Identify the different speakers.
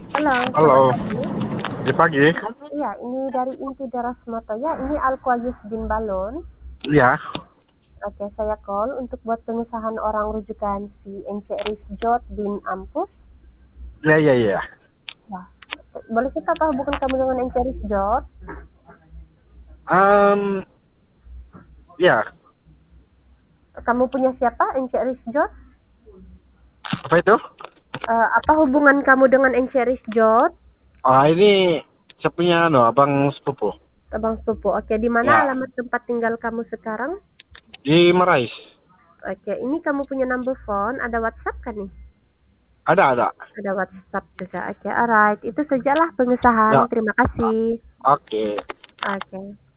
Speaker 1: Halo, selamat
Speaker 2: Halo,
Speaker 1: pagi.
Speaker 2: di pagi.
Speaker 1: Iya, ini dari Inti Daras Moto ya. Ini Alquayus bin Balon.
Speaker 2: Iya,
Speaker 1: Oke, saya call untuk buat pengesahan orang rujukan si Ence Rizjot bin Ampus.
Speaker 2: iya, iya, iya.
Speaker 1: Ya, boleh kita tahu bukan kamu dengan Ence Rizjot?
Speaker 2: Um, ya,
Speaker 1: Kamu punya siapa, Ence Rizjot?
Speaker 2: apa itu?
Speaker 1: Apa hubungan kamu dengan Ence Rizjot?
Speaker 2: Ini saya punya abang sepupu.
Speaker 1: Abang sepupu. Oke, di mana
Speaker 2: Ya,
Speaker 1: alamat tempat tinggal kamu sekarang?
Speaker 2: di Merais.
Speaker 1: Oke, ini kamu punya number phone, ada WhatsApp kan nih?
Speaker 2: Ada, ada.
Speaker 1: Ada WhatsApp juga. Oke, alright. Itu sajalah pengesahan.
Speaker 2: Ya,
Speaker 1: Terima kasih.
Speaker 2: oke.
Speaker 1: Oke.